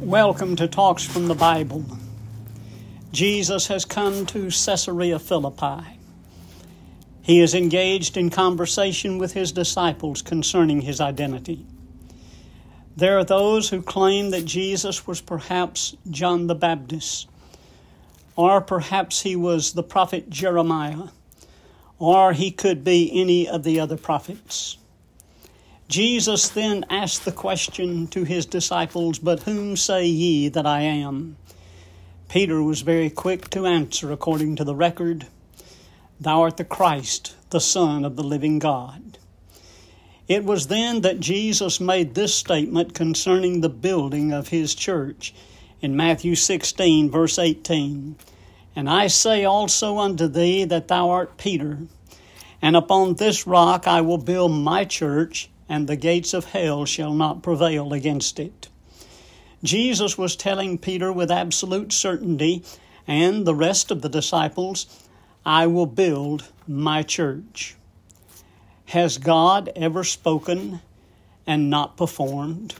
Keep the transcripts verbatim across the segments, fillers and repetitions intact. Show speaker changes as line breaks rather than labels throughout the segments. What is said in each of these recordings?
Welcome to Talks from the Bible. Jesus has come to Caesarea Philippi. He is engaged in conversation with his disciples concerning his identity. There are those who claim that Jesus was perhaps John the Baptist, or perhaps he was the prophet Jeremiah, or he could be any of the other prophets. Jesus then asked the question to his disciples, "But whom say ye that I am?" Peter was very quick to answer according to the record, "Thou art the Christ, the Son of the living God." It was then that Jesus made this statement concerning the building of his church in Matthew sixteen, verse eighteen. "And I say also unto thee that thou art Peter, and upon this rock I will build my church, and the gates of hell shall not prevail against it." Jesus was telling Peter with absolute certainty, and the rest of the disciples, "I will build my church." Has God ever spoken and not performed?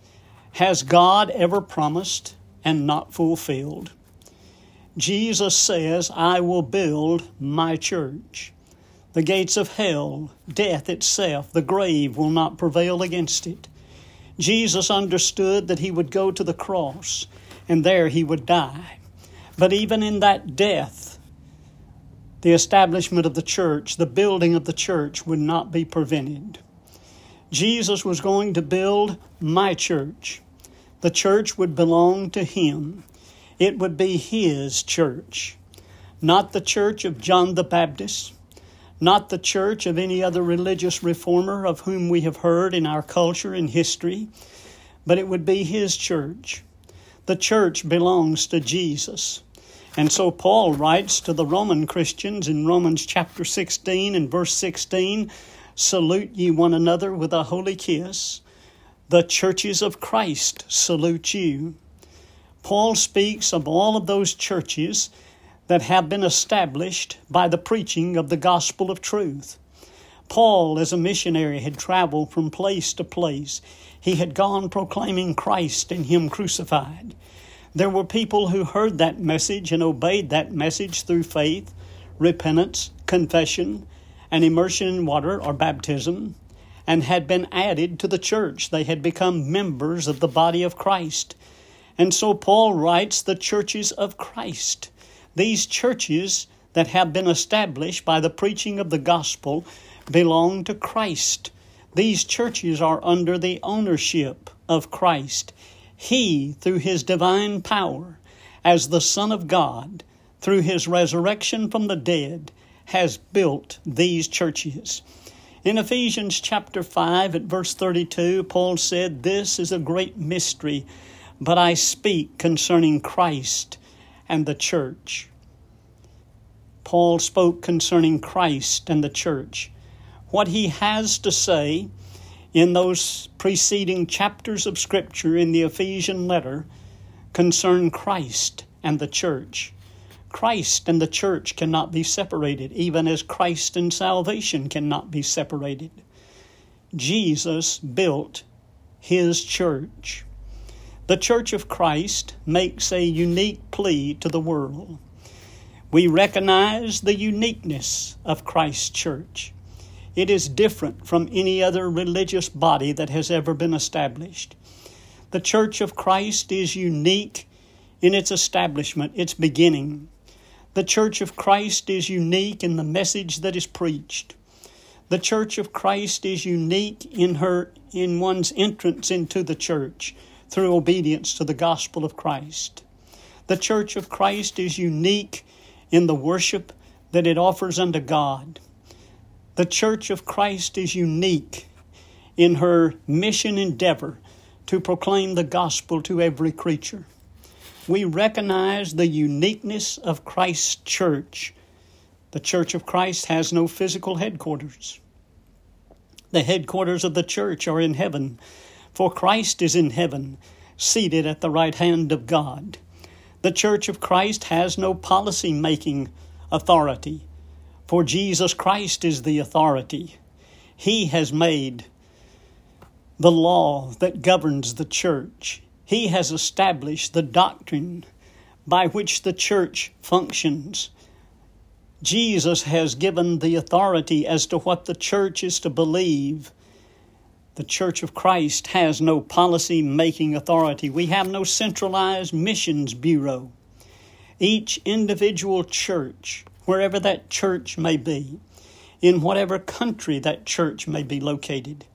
Has God ever promised and not fulfilled? Jesus says, "I will build my church. The gates of hell, death itself, the grave will not prevail against it." Jesus understood that he would go to the cross, and there he would die. But even in that death, the establishment of the church, the building of the church would not be prevented. Jesus was going to build my church. The church would belong to him. It would be his church, not the church of John the Baptist, not the church of any other religious reformer of whom we have heard in our culture and history, but it would be his church. The church belongs to Jesus. And so Paul writes to the Roman Christians in Romans chapter sixteen and verse sixteen, "Salute ye one another with a holy kiss. The churches of Christ salute you." Paul speaks of all of those churches that have been established by the preaching of the gospel of truth. Paul, as a missionary, had traveled from place to place. He had gone proclaiming Christ and him crucified. There were people who heard that message and obeyed that message through faith, repentance, confession, and immersion in water or baptism, and had been added to the church. They had become members of the body of Christ. And so Paul writes, the churches of Christ. These churches that have been established by the preaching of the gospel belong to Christ. These churches are under the ownership of Christ. He, through his divine power, as the Son of God, through his resurrection from the dead, has built these churches. In Ephesians chapter five at verse thirty-two, Paul said, "This is a great mystery, but I speak concerning Christ and the church." Paul spoke concerning Christ and the church. What he has to say in those preceding chapters of Scripture in the Ephesian letter concern Christ and the church. Christ and the church cannot be separated, even as Christ and salvation cannot be separated. Jesus built his church. The church of Christ makes a unique plea to the world. We recognize the uniqueness of Christ's church. It is different from any other religious body that has ever been established. The church of Christ is unique in its establishment, its beginning. The church of Christ is unique in the message that is preached. The church of Christ is unique in her in one's entrance into the church through obedience to the gospel of Christ. The church of Christ is unique in the worship that it offers unto God. The church of Christ is unique in her mission endeavor to proclaim the gospel to every creature. We recognize the uniqueness of Christ's church. The church of Christ has no physical headquarters. The headquarters of the church are in heaven, for Christ is in heaven, seated at the right hand of God. The church of Christ has no policy-making authority, for Jesus Christ is the authority. He has made the law that governs the church. He has established the doctrine by which the church functions. Jesus has given the authority as to what the church is to believe. The Church of Christ has no policy-making authority. We have no centralized missions bureau. Each individual church, wherever that church may be, in whatever country that church may be located,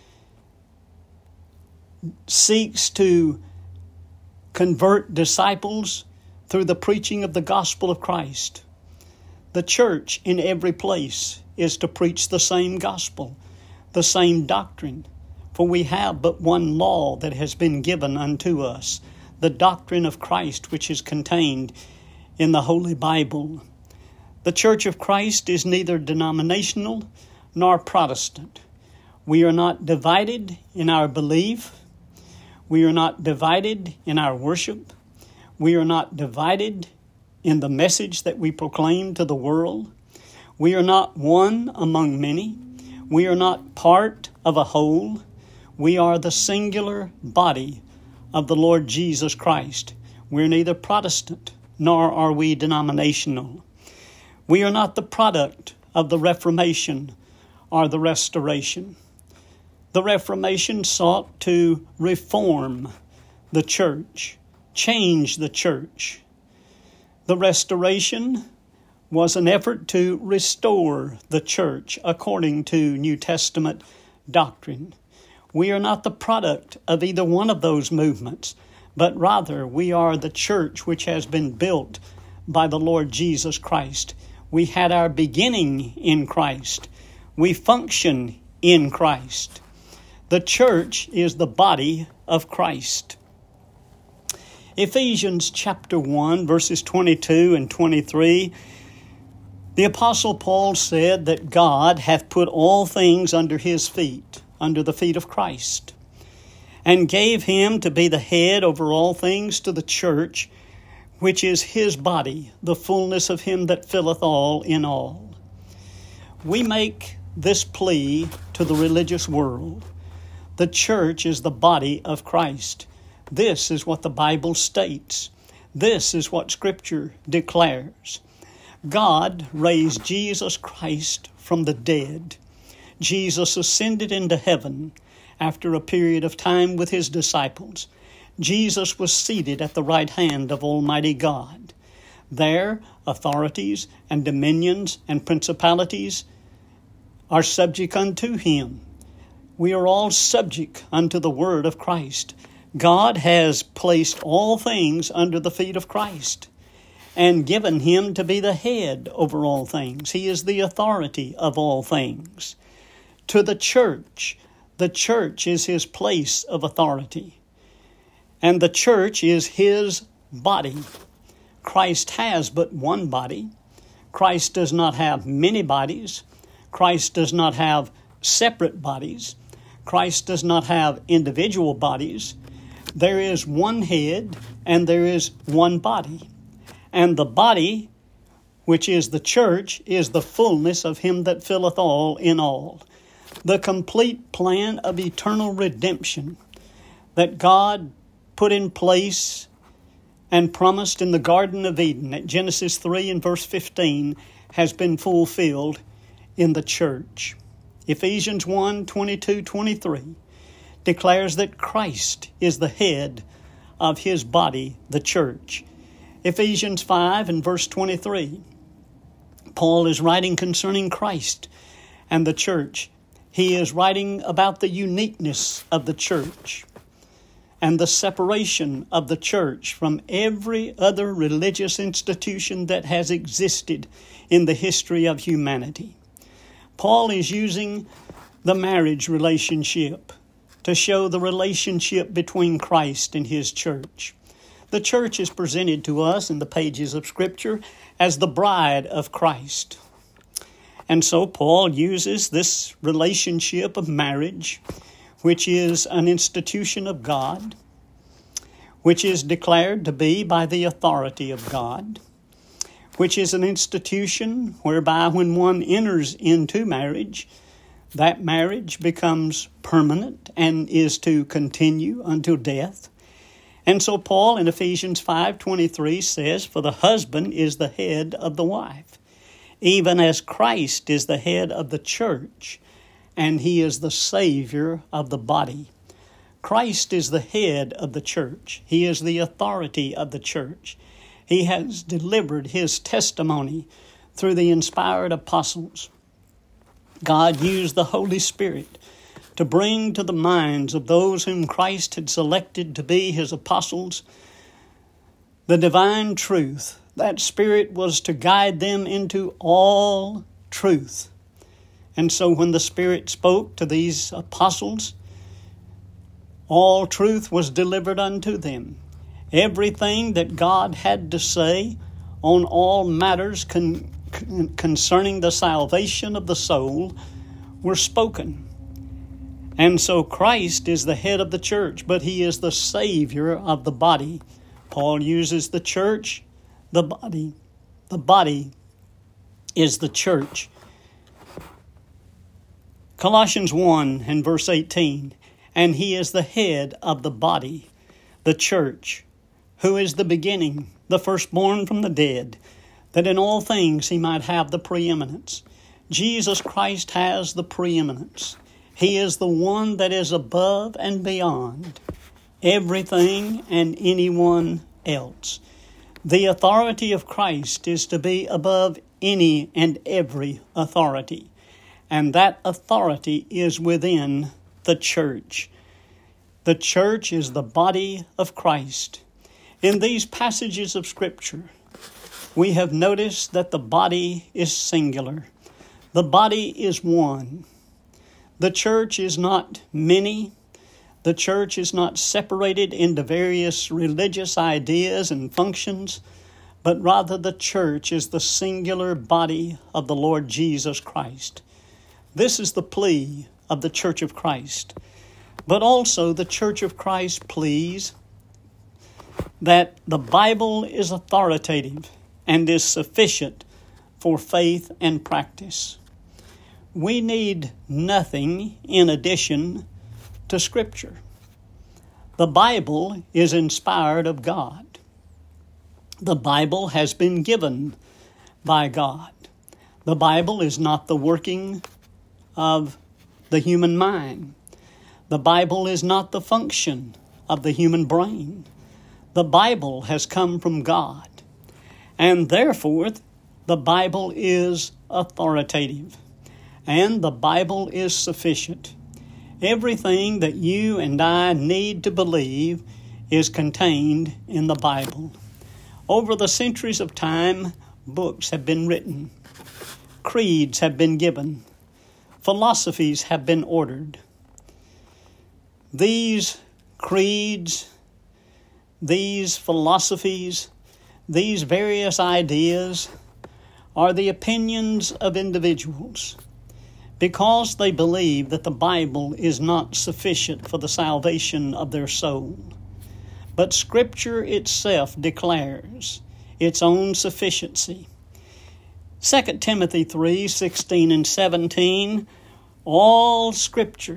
seeks to convert disciples through the preaching of the gospel of Christ. The church in every place is to preach the same gospel, the same doctrine. For we have but one law that has been given unto us, the doctrine of Christ, which is contained in the Holy Bible. The Church of Christ is neither denominational nor Protestant. We are not divided in our belief. We are not divided in our worship. We are not divided in the message that we proclaim to the world. We are not one among many. We are not part of a whole. We are the singular body of the Lord Jesus Christ. We're neither Protestant nor are we denominational. We are not the product of the Reformation or the Restoration. The Reformation sought to reform the church, change the church. The Restoration was an effort to restore the church according to New Testament doctrine. We are not the product of either one of those movements, but rather we are the church which has been built by the Lord Jesus Christ. We had our beginning in Christ. We function in Christ. The church is the body of Christ. Ephesians chapter one, verses twenty-two and twenty-three, the Apostle Paul said that God hath put all things under his feet, under the feet of Christ, and gave him to be the head over all things to the church, which is his body, the fullness of him that filleth all in all. We make this plea to the religious world. The church is the body of Christ. This is what the Bible states. This is what Scripture declares. God raised Jesus Christ from the dead. Jesus ascended into heaven after a period of time with his disciples. Jesus was seated at the right hand of Almighty God. There, authorities and dominions and principalities are subject unto him. We are all subject unto the word of Christ. God has placed all things under the feet of Christ and given him to be the head over all things. He is the authority of all things. To the church, the church is his place of authority, and the church is his body. Christ has but one body. Christ does not have many bodies. Christ does not have separate bodies. Christ does not have individual bodies. There is one head and there is one body. And the body, which is the church, is the fullness of him that filleth all in all. The complete plan of eternal redemption that God put in place and promised in the Garden of Eden at Genesis three and verse fifteen has been fulfilled in the church. Ephesians one, twenty-two, twenty-three declares that Christ is the head of his body, the church. Ephesians five and verse twenty-three, Paul is writing concerning Christ and the church. He is writing about the uniqueness of the church and the separation of the church from every other religious institution that has existed in the history of humanity. Paul is using the marriage relationship to show the relationship between Christ and his church. The church is presented to us in the pages of Scripture as the bride of Christ. And so Paul uses this relationship of marriage, which is an institution of God, which is declared to be by the authority of God, which is an institution whereby when one enters into marriage, that marriage becomes permanent and is to continue until death. And so Paul in Ephesians five twenty-three says, "For the husband is the head of the wife, even as Christ is the head of the church, and he is the Savior of the body." Christ is the head of the church. He is the authority of the church. He has delivered his testimony through the inspired apostles. God used the Holy Spirit to bring to the minds of those whom Christ had selected to be his apostles the divine truth. That Spirit was to guide them into all truth. And so when the Spirit spoke to these apostles, all truth was delivered unto them. Everything that God had to say on all matters con- concerning the salvation of the soul were spoken. And so Christ is the head of the church, but he is the Savior of the body. Paul uses the church, the body. The body is the church. Colossians one and verse eighteen, "And he is the head of the body, the church, who is the beginning, the firstborn from the dead, that in all things he might have the preeminence." Jesus Christ has the preeminence. He is the one that is above and beyond everything and anyone else. The authority of Christ is to be above any and every authority, and that authority is within the church. The church is the body of Christ. In these passages of Scripture, we have noticed that the body is singular. The body is one. The church is not many. The church is not separated into various religious ideas and functions, but rather the church is the singular body of the Lord Jesus Christ. This is the plea of the Church of Christ. But also the Church of Christ pleads that the Bible is authoritative and is sufficient for faith and practice. We need nothing in addition to Scripture. The Bible is inspired of God. The Bible has been given by God. The Bible is not the working of the human mind. The Bible is not the function of the human brain. The Bible has come from God, and therefore the Bible is authoritative, and the Bible is sufficient. Everything that you and I need to believe is contained in the Bible. Over the centuries of time, books have been written, creeds have been given, philosophies have been ordered. These creeds, these philosophies, these various ideas are the opinions of individuals because they believe that the Bible is not sufficient for the salvation of their soul. But Scripture itself declares its own sufficiency. Second Timothy three sixteen and seventeen, all Scripture,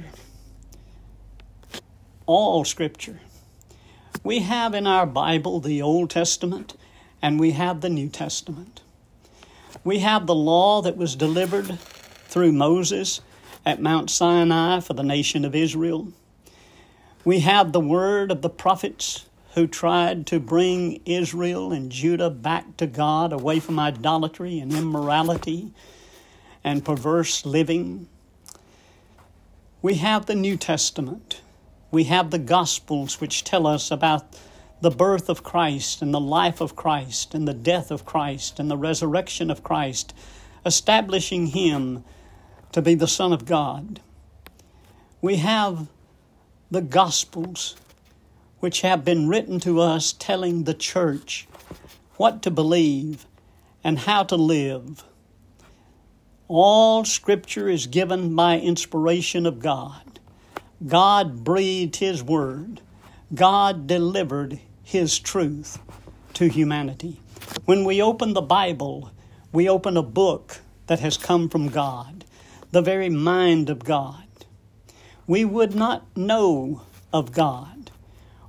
all Scripture. We have in our Bible the Old Testament and we have the New Testament. We have the law that was delivered through Moses at Mount Sinai for the nation of Israel. We have the word of the prophets who tried to bring Israel and Judah back to God, away from idolatry and immorality and perverse living. We have the New Testament. We have the Gospels which tell us about the birth of Christ and the life of Christ and the death of Christ and the resurrection of Christ, establishing Him to be the Son of God. We have the Gospels which have been written to us telling the church what to believe and how to live. All Scripture is given by inspiration of God. God breathed His Word. God delivered His truth to humanity. When we open the Bible, we open a book that has come from God, the very mind of God. We would not know of God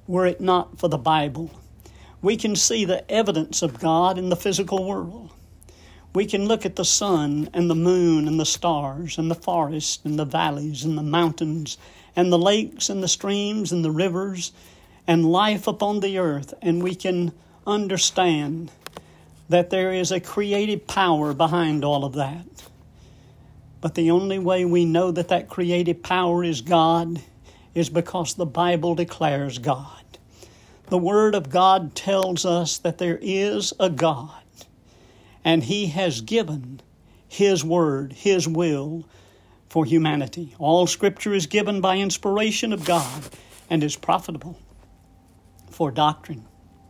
were it not for the Bible. We can see the evidence of God in the physical world. We can look at the sun and the moon and the stars and the forest and the valleys and the mountains and the lakes and the streams and the rivers and life upon the earth, and we can understand that there is a creative power behind all of that. But the only way we know that that creative power is God is because the Bible declares God. The Word of God tells us that there is a God, and He has given His Word, His will for humanity. All Scripture is given by inspiration of God and is profitable for doctrine,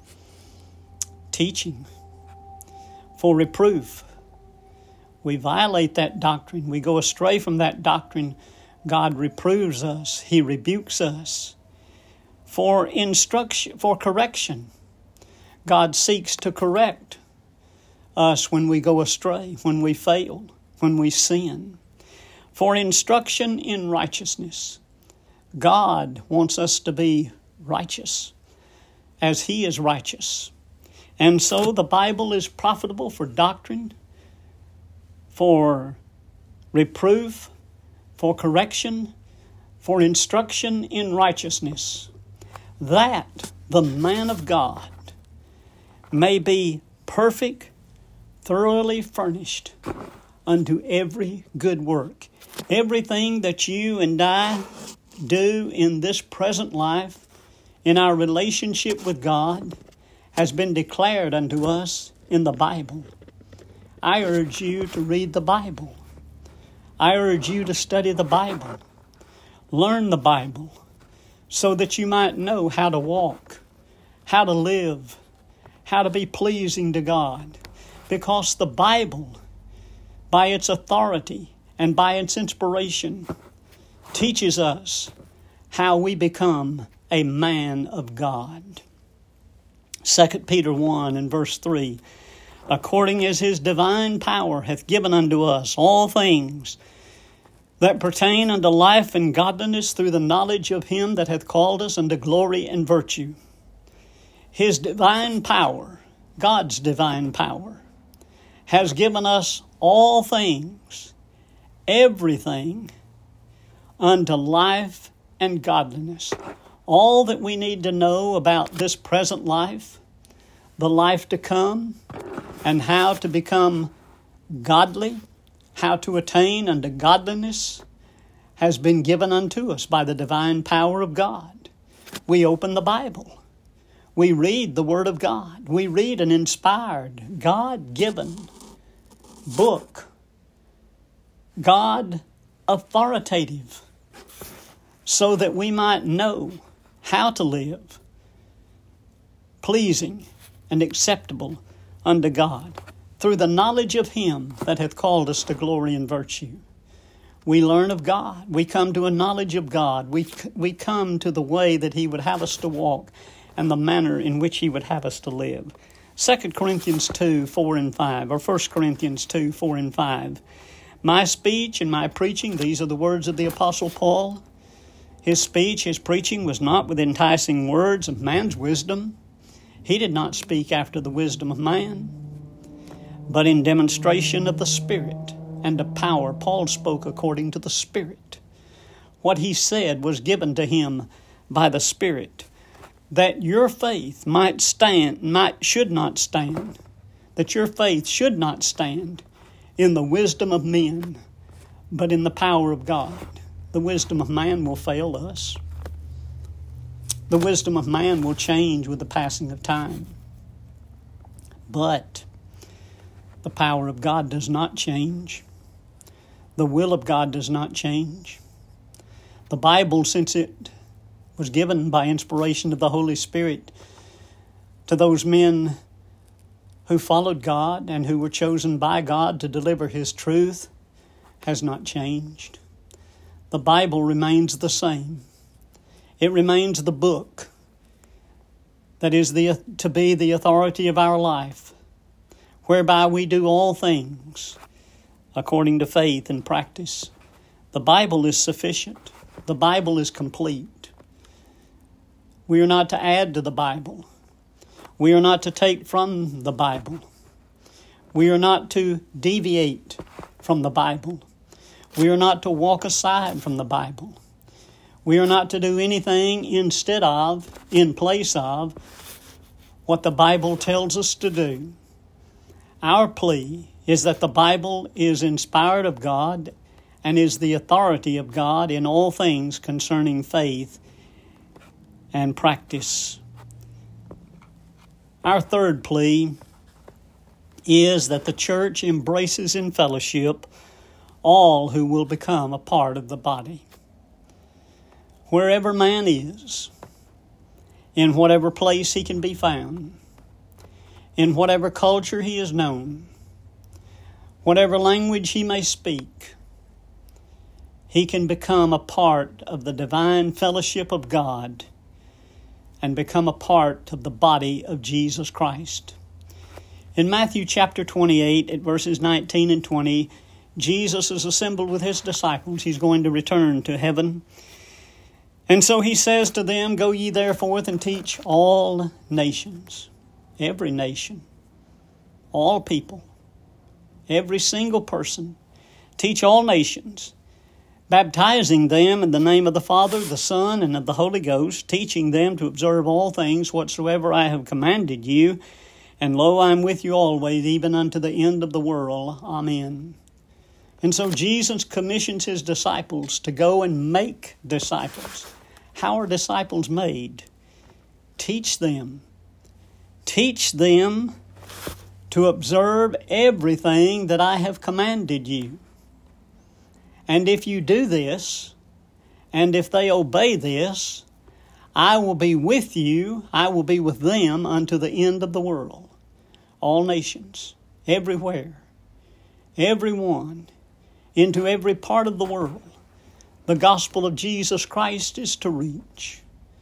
teaching, for reproof. We violate that doctrine. We go astray from that doctrine. God reproves us. He rebukes us. For instruction, for correction. God seeks to correct us when we go astray, when we fail, when we sin. For instruction in righteousness. God wants us to be righteous as He is righteous. And so the Bible is profitable for doctrine, for reproof, for correction, for instruction in righteousness, that the man of God may be perfect, thoroughly furnished unto every good work. Everything that you and I do in this present life, in our relationship with God, has been declared unto us in the Bible. I urge you to read the Bible. I urge you to study the Bible. Learn the Bible so that you might know how to walk, how to live, how to be pleasing to God. Because the Bible, by its authority and by its inspiration, teaches us how we become a man of God. Second Peter one and verse three, according as His divine power hath given unto us all things that pertain unto life and godliness through the knowledge of Him that hath called us unto glory and virtue. His divine power, God's divine power, has given us all things, everything, unto life and godliness. All that we need to know about this present life, the life to come, and how to become godly, how to attain unto godliness, has been given unto us by the divine power of God. We open the Bible. We read the Word of God. We read an inspired, God-given book. God authoritative, so that we might know how to live pleasing and acceptable unto God through the knowledge of Him that hath called us to glory and virtue. We learn of God. We come to a knowledge of God. We, we come to the way that He would have us to walk and the manner in which He would have us to live. Second Corinthians two, four and five, or First Corinthians two, four and five. My speech and my preaching, these are the words of the Apostle Paul. His speech, his preaching was not with enticing words of man's wisdom. He did not speak after the wisdom of man, but in demonstration of the Spirit and of power. Paul spoke according to the Spirit. What he said was given to him by the Spirit, that your faith might stand, might should not stand, that your faith should not stand in the wisdom of men, but in the power of God. The wisdom of man will fail us. The wisdom of man will change with the passing of time. But the power of God does not change. The will of God does not change. The Bible, since it was given by inspiration of the Holy Spirit to those men who followed God and who were chosen by God to deliver His truth, has not changed. The Bible remains the same. It remains the book that is the, to be the authority of our life, whereby we do all things according to faith and practice. The Bible is sufficient. The Bible is complete. We are not to add to the Bible. We are not to take from the Bible. We are not to deviate from the Bible. We are not to walk aside from the Bible. We are not to do anything instead of, in place of, what the Bible tells us to do. Our plea is that the Bible is inspired of God and is the authority of God in all things concerning faith and practice. Our third plea is that the church embraces in fellowship all who will become a part of the body. Wherever man is, in whatever place he can be found, in whatever culture he is known, whatever language he may speak, he can become a part of the divine fellowship of God and become a part of the body of Jesus Christ. In Matthew chapter twenty-eight, at verses nineteen and twenty, Jesus is assembled with his disciples. He's going to return to heaven. And so he says to them, "Go ye therefore and teach all nations," every nation, all people, every single person. Teach all nations, baptizing them in the name of the Father, the Son, and of the Holy Ghost, teaching them to observe all things whatsoever I have commanded you. And lo, I am with you always, even unto the end of the world. Amen. And so Jesus commissions his disciples to go and make disciples. How are disciples made? Teach them. Teach them to observe everything that I have commanded you. And if you do this, and if they obey this, I will be with you, I will be with them unto the end of the world. All nations, everywhere, everyone, into every part of the world, the gospel of Jesus Christ is to reach,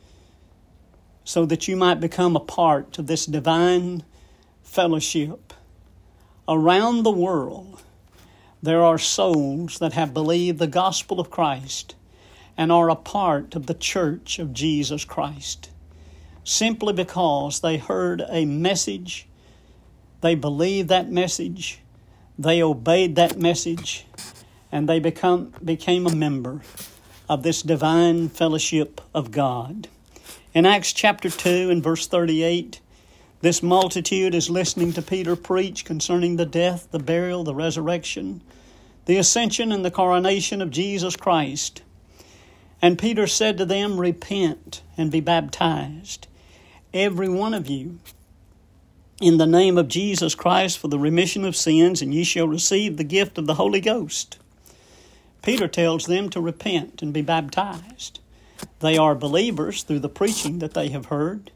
so that you might become a part of this divine fellowship. Around the world, there are souls that have believed the gospel of Christ and are a part of the church of Jesus Christ, simply because they heard a message, they believed that message, they obeyed that message, and they become became a member of this divine fellowship of God. In Acts chapter two and verse thirty-eight, this multitude is listening to Peter preach concerning the death, the burial, the resurrection, the ascension, and the coronation of Jesus Christ. And Peter said to them, "Repent and be baptized, every one of you, in the name of Jesus Christ for the remission of sins, and ye shall receive the gift of the Holy Ghost." Peter tells them to repent and be baptized. They are believers through the preaching that they have heard.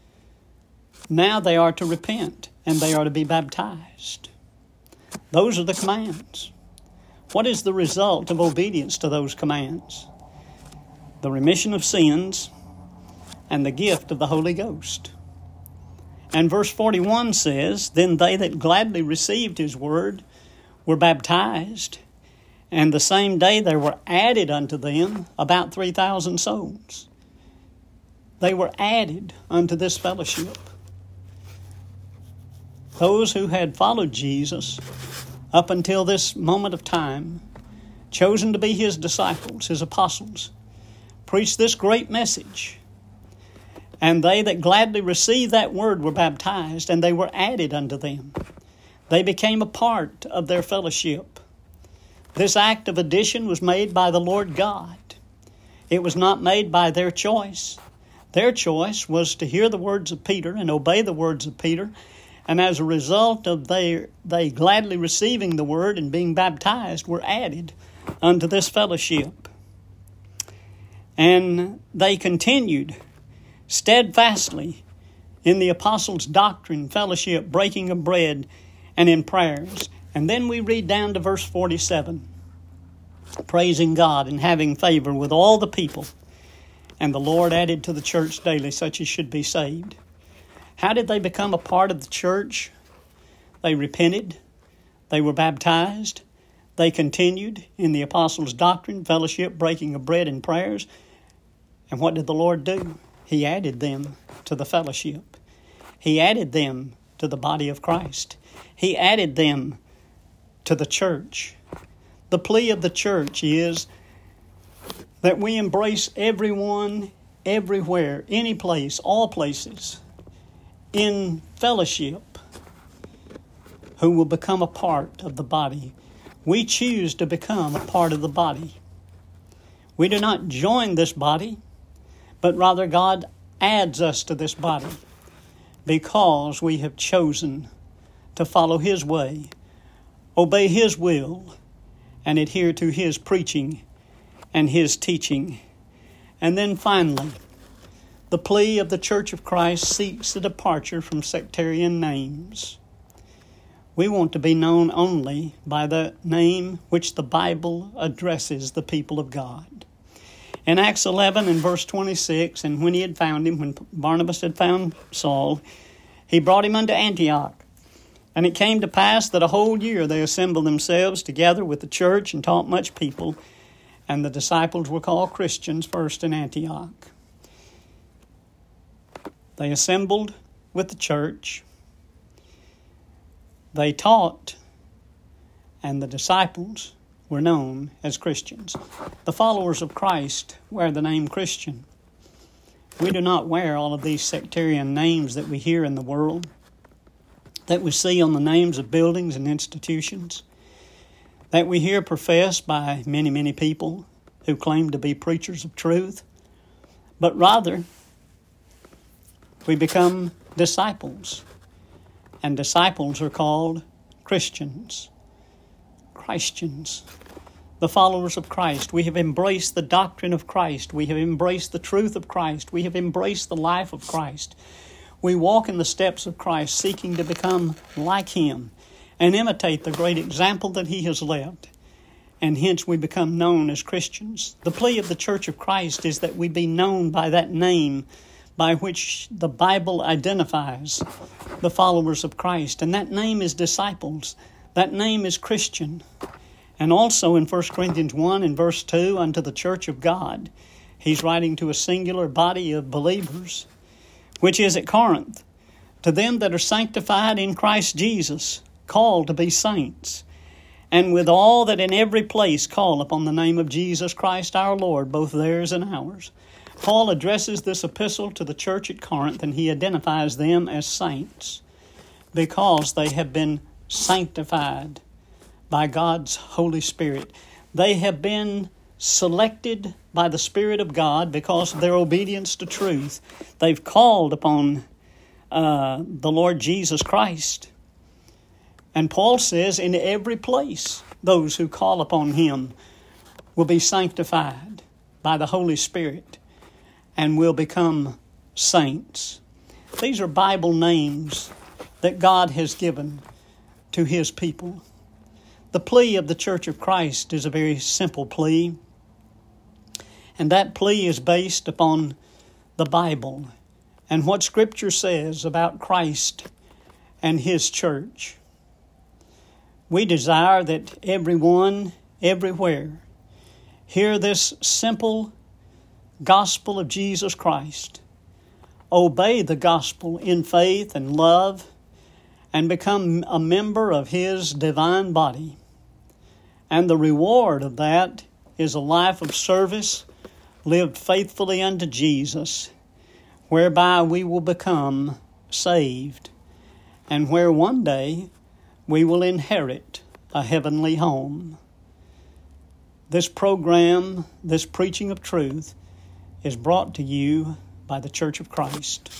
Now they are to repent and they are to be baptized. Those are the commands. What is the result of obedience to those commands? The remission of sins and the gift of the Holy Ghost. And verse forty-one says, "Then they that gladly received his word were baptized, and the same day there were added unto them about three thousand souls." They were added unto this fellowship. Those who had followed Jesus up until this moment of time, chosen to be his disciples, his apostles, preached this great message. And they that gladly received that word were baptized, and they were added unto them. They became a part of their fellowship. This act of addition was made by the Lord God. It was not made by their choice. Their choice was to hear the words of Peter and obey the words of Peter. And as a result of they, they gladly receiving the word and being baptized, were added unto this fellowship. And they continued steadfastly in the apostles' doctrine, fellowship, breaking of bread, and in prayers. And then we read down to verse forty-seven. Praising God and having favor with all the people. And the Lord added to the church daily such as should be saved. How did they become a part of the church? They repented. They were baptized. They continued in the apostles' doctrine, fellowship, breaking of bread, and prayers. And what did the Lord do? He added them to the fellowship. He added them to the body of Christ. He added them to the church. The plea of the church is that we embrace everyone, everywhere, any place, all places, in fellowship, who will become a part of the body. We choose to become a part of the body. We do not join this body, but rather God adds us to this body because we have chosen to follow His way, obey His will, and adhere to His preaching and His teaching. And then finally, the plea of the Church of Christ seeks a departure from sectarian names. We want to be known only by the name which the Bible addresses the people of God. In Acts eleven and verse twenty-six, and when he had found him, when Barnabas had found Saul, he brought him unto Antioch. And it came to pass that a whole year they assembled themselves together with the church and taught much people. And the disciples were called Christians first in Antioch. They assembled with the church. They taught, and the disciples were known as Christians. The followers of Christ wear the name Christian. We do not wear all of these sectarian names that we hear in the world, that we see on the names of buildings and institutions, that we hear professed by many, many people who claim to be preachers of truth. But rather, we become disciples. And disciples are called Christians. Christians. The followers of Christ. We have embraced the doctrine of Christ. We have embraced the truth of Christ. We have embraced the life of Christ. We walk in the steps of Christ, seeking to become like Him and imitate the great example that He has left. And hence we become known as Christians. The plea of the Church of Christ is that we be known by that name by which the Bible identifies the followers of Christ. And that name is disciples. That name is Christian. And also in First Corinthians one and verse two, unto the church of God, he's writing to a singular body of believers, which is at Corinth, to them that are sanctified in Christ Jesus, called to be saints, and with all that in every place call upon the name of Jesus Christ our Lord, both theirs and ours. Paul addresses this epistle to the church at Corinth, and he identifies them as saints because they have been sanctified by God's Holy Spirit. They have been selected by the Spirit of God because of their obedience to truth. They've called upon uh, the Lord Jesus Christ. And Paul says, in every place, those who call upon Him will be sanctified by the Holy Spirit and will become saints. These are Bible names that God has given to His people. The plea of the Church of Christ is a very simple plea, and that plea is based upon the Bible and what Scripture says about Christ and His church. We desire that everyone, everywhere, hear this simple gospel of Jesus Christ, obey the gospel in faith and love, and become a member of His divine body. And the reward of that is a life of service lived faithfully unto Jesus, whereby we will become saved, and where one day we will inherit a heavenly home. This program, this preaching of truth, is brought to you by the Church of Christ.